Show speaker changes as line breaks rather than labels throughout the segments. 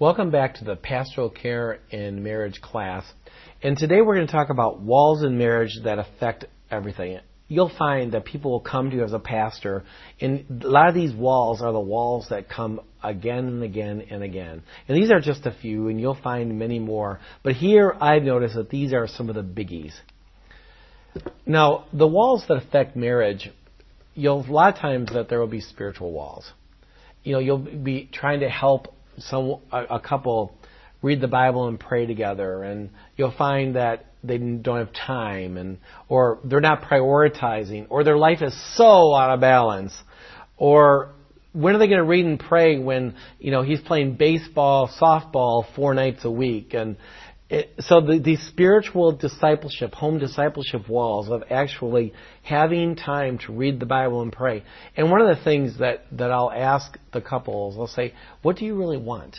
Welcome back to the Pastoral Care in Marriage class. And today we're going to talk about walls in marriage that affect everything. You'll find that people will come to you as a pastor, and a lot of these walls are the walls that come again and again and again. And these are just a few, and you'll find many more. But here I've noticed that these are some of the biggies. Now, the walls that affect marriage, a lot of times that there will be spiritual walls. You'll be trying to help a couple read the Bible and pray together, and you'll find that they don't have time, or they're not prioritizing, or their life is so out of balance, or when are they going to read and pray when he's playing baseball, softball 4 nights a week, and so the spiritual discipleship, home discipleship walls of actually having time to read the Bible and pray. And one of the things that I'll ask the couples, I'll say, what do you really want?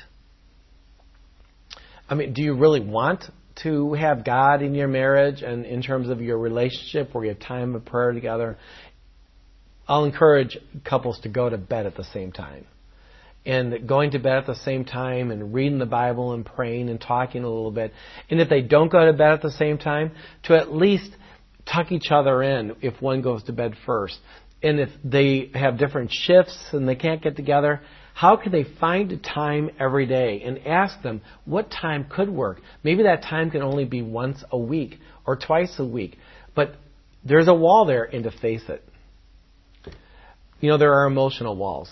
I mean, do you really want to have God in your marriage and in terms of your relationship where you have time of prayer together? I'll encourage couples to go to bed at the same time. And going to bed at the same time and reading the Bible and praying and talking a little bit. And if they don't go to bed at the same time, to at least tuck each other in if one goes to bed first. And if they have different shifts and they can't get together, how can they find a time every day and ask them what time could work? Maybe that time can only be once a week or twice a week. But there's a wall there, and to face it. There are emotional walls.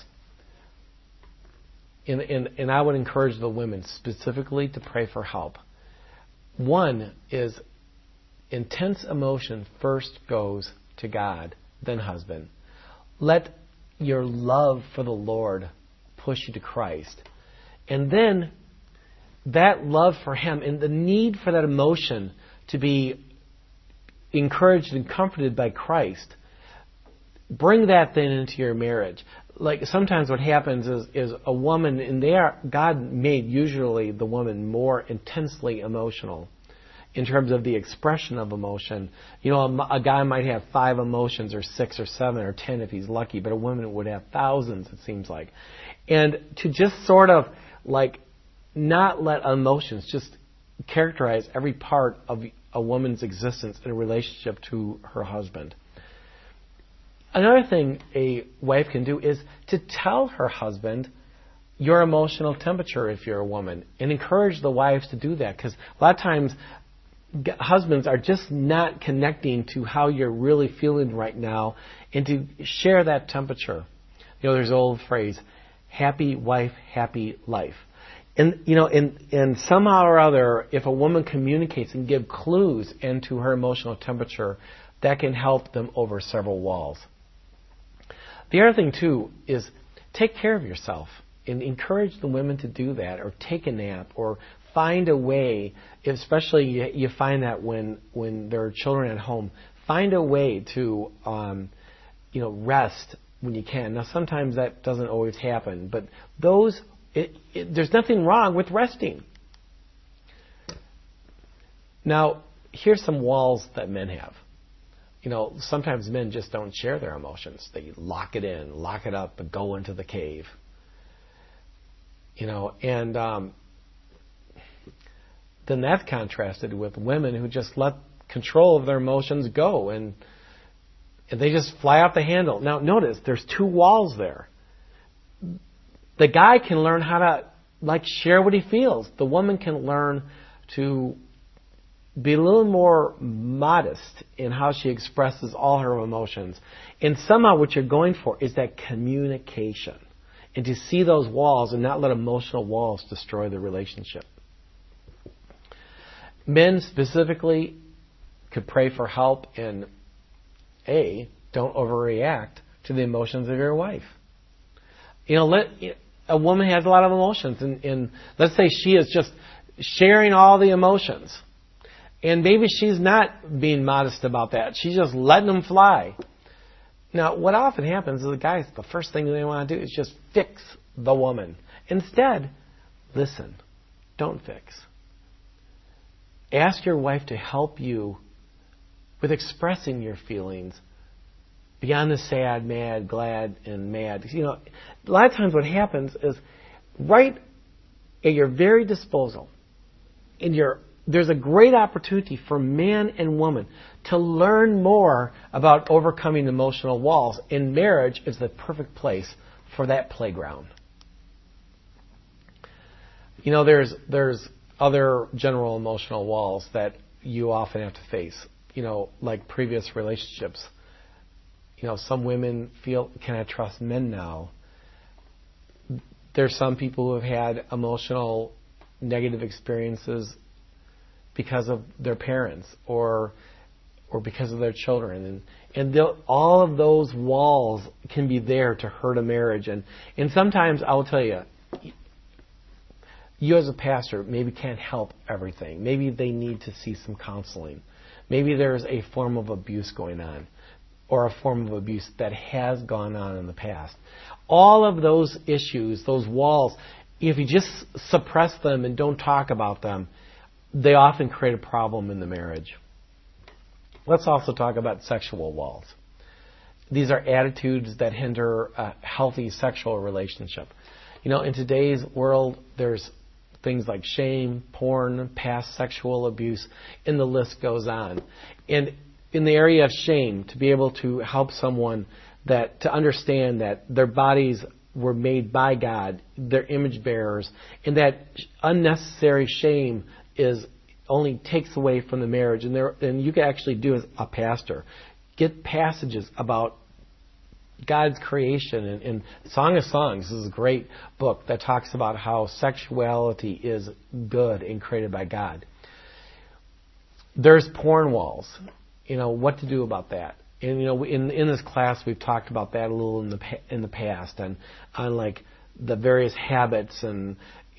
And I would encourage the women specifically to pray for help. One is intense emotion first goes to God, then husband. Let your love for the Lord push you to Christ. And then that love for Him and the need for that emotion to be encouraged and comforted by Christ, bring that then into your marriage. Like sometimes what happens is a woman, and God made usually the woman more intensely emotional in terms of the expression of emotion. A guy might have 5 emotions or 6 or 7 or 10 if he's lucky, but a woman would have thousands, it seems like. And to just sort of like not let emotions just characterize every part of a woman's existence in a relationship to her husband. Another thing a wife can do is to tell her husband your emotional temperature if you're a woman, and encourage the wives to do that, because a lot of times husbands are just not connecting to how you're really feeling right now, and to share that temperature. There's an old phrase, happy wife, happy life. And and somehow or other, if a woman communicates and gives clues into her emotional temperature, that can help them over several walls. The other thing, too, is take care of yourself and encourage the women to do that, or take a nap, or find a way, especially you find that when there are children at home, find a way to rest when you can. Now, sometimes that doesn't always happen, but there's nothing wrong with resting. Now, here's some walls that men have. Sometimes men just don't share their emotions. They lock it in, lock it up, and go into the cave. And then that's contrasted with women who just let control of their emotions go, and they just fly off the handle. Now, notice, there's 2 walls there. The guy can learn how to, share what he feels. The woman can learn to be a little more modest in how she expresses all her emotions. And somehow what you're going for is that communication. And to see those walls and not let emotional walls destroy the relationship. Men specifically could pray for help in don't overreact to the emotions of your wife. A woman has a lot of emotions, and let's say she is just sharing all the emotions. And maybe she's not being modest about that. She's just letting them fly. Now, what often happens is the guys, the first thing they want to do is just fix the woman. Instead, listen. Don't fix. Ask your wife to help you with expressing your feelings beyond the sad, mad, glad, and mad. A lot of times what happens is right at your very disposal. There's a great opportunity for man and woman to learn more about overcoming emotional walls. And marriage is the perfect place for that playground. There's other general emotional walls that you often have to face, like previous relationships. Some women feel, can I trust men now? There's some people who have had emotional negative experiences because of their parents or because of their children. And all of those walls can be there to hurt a marriage. And sometimes, I will tell you, you as a pastor maybe can't help everything. Maybe they need to see some counseling. Maybe there's a form of abuse going on, or a form of abuse that has gone on in the past. All of those issues, those walls, if you just suppress them and don't talk about them, they often create a problem in the marriage. Let's also talk about sexual walls. These are attitudes that hinder a healthy sexual relationship. In today's world, there's things like shame, porn, past sexual abuse, and the list goes on. And in the area of shame, to be able to help someone to understand that their bodies were made by God, they're image bearers, and that unnecessary shame only takes away from the marriage. And you can actually do as a pastor, get passages about God's creation. And Song of Songs is a great book that talks about how sexuality is good and created by God. There's porn walls. What to do about that. And in this class we've talked about that a little in the past, and on like the various habits and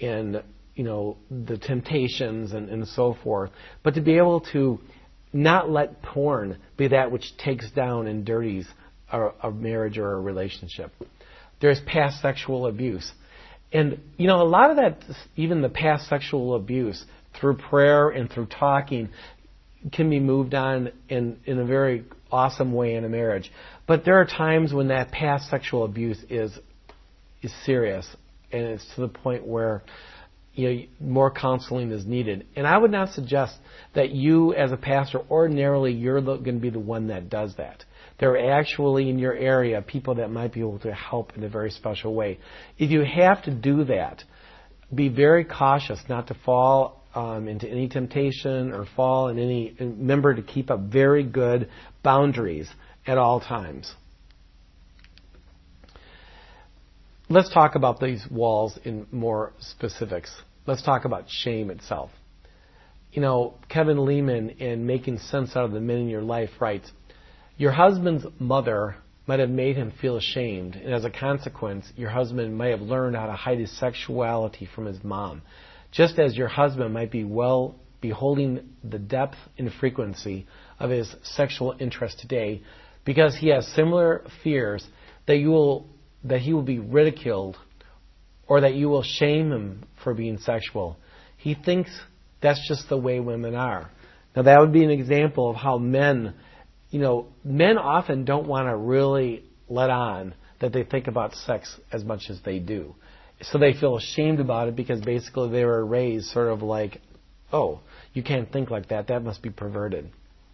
the temptations and so forth. But to be able to not let porn be that which takes down and dirties a marriage or a relationship. There's past sexual abuse. And, a lot of that, even the past sexual abuse, through prayer and through talking, can be moved on in a very awesome way in a marriage. But there are times when that past sexual abuse is serious, and it's to the point where more counseling is needed. And I would not suggest that you as a pastor, ordinarily, you're going to be the one that does that. There are actually in your area people that might be able to help in a very special way. If you have to do that, be very cautious not to fall into any temptation or fall in any. Remember to keep up very good boundaries at all times. Let's talk about these walls in more specifics. Let's talk about shame itself. Kevin Lehman, in Making Sense Out of the Men in Your Life, writes, your husband's mother might have made him feel ashamed, and as a consequence, your husband might have learned how to hide his sexuality from his mom, just as your husband might be holding the depth and frequency of his sexual interest today, because he has similar fears that he will be ridiculed, or that you will shame him for being sexual. He thinks that's just the way women are. Now that would be an example of how men often don't want to really let on that they think about sex as much as they do. So they feel ashamed about it because basically they were raised sort of like, oh, you can't think like that. That must be perverted.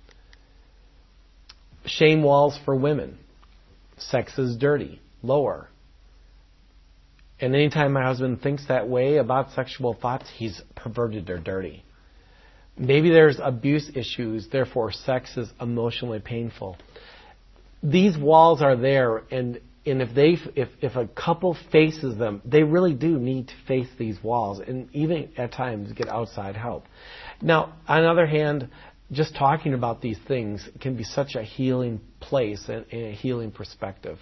Shame walls for women. Sex is dirty. Lower. And anytime my husband thinks that way about sexual thoughts, he's perverted or dirty. Maybe there's abuse issues, therefore sex is emotionally painful. These walls are there, and if a couple faces them, they really do need to face these walls, and even at times get outside help. Now, on the other hand, just talking about these things can be such a healing place and a healing perspective.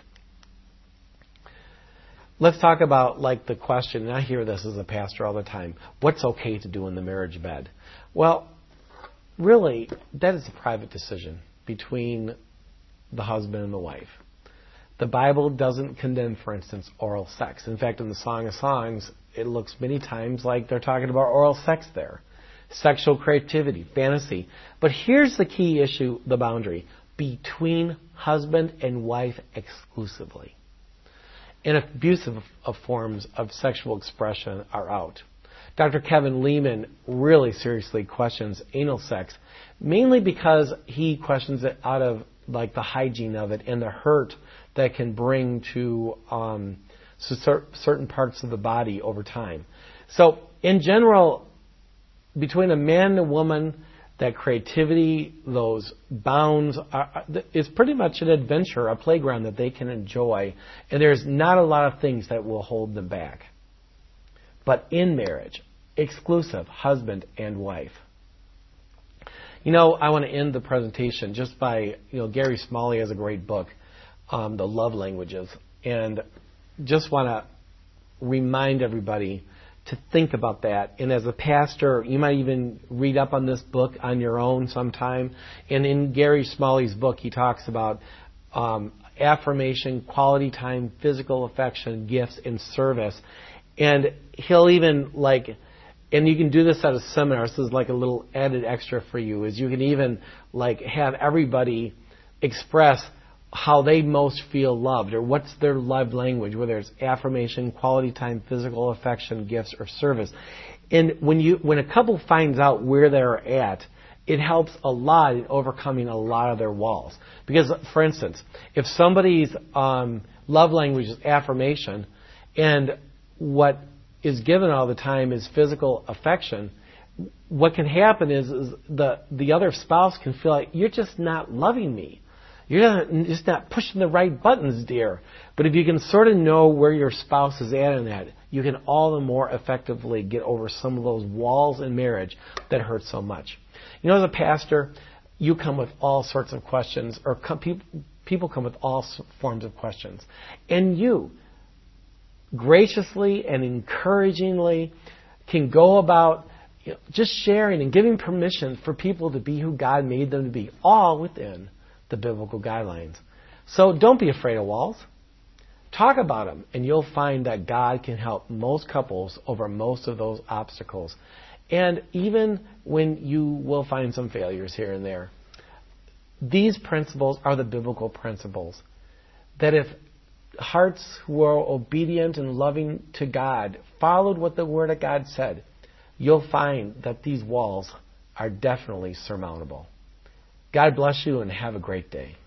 Let's talk about the question, and I hear this as a pastor all the time, what's okay to do in the marriage bed? Well, really, that is a private decision between the husband and the wife. The Bible doesn't condemn, for instance, oral sex. In fact, in the Song of Songs, it looks many times like they're talking about oral sex there. Sexual creativity, fantasy. But here's the key issue, the boundary. Between husband and wife exclusively. And abusive forms of sexual expression are out. Dr. Kevin Leman really seriously questions anal sex, mainly because he questions it out of like the hygiene of it and the hurt that can bring to certain parts of the body over time. So in general, between a man and a woman, that creativity, those bounds, is pretty much an adventure, a playground that they can enjoy, and there's not a lot of things that will hold them back. But in marriage, exclusive husband and wife. You know, I want to end the presentation just by, Gary Smalley has a great book, The Love Languages, and just want to remind everybody to think about that. And as a pastor, you might even read up on this book on your own sometime. And in Gary Smalley's book, he talks about affirmation, quality time, physical affection, gifts, and service. And he'll even and you can do this at a seminar. This is like a little added extra for you, is you can even have everybody express how they most feel loved, or what's their love language, whether it's affirmation, quality time, physical affection, gifts, or service. And when a couple finds out where they're at, it helps a lot in overcoming a lot of their walls. Because, for instance, if somebody's love language is affirmation, and what is given all the time is physical affection, what can happen is the other spouse can feel like, you're just not loving me. You're just not pushing the right buttons, dear. But if you can sort of know where your spouse is at in that, you can all the more effectively get over some of those walls in marriage that hurt so much. As a pastor, you come with all sorts of questions, or people come with all forms of questions. And you graciously and encouragingly can go about just sharing and giving permission for people to be who God made them to be, all within the biblical guidelines. So don't be afraid of walls. Talk about them, and you'll find that God can help most couples over most of those obstacles. And even when you will find some failures here and there, these principles are the biblical principles. That if hearts who are obedient and loving to God followed what the Word of God said, you'll find that these walls are definitely surmountable. God bless you and have a great day.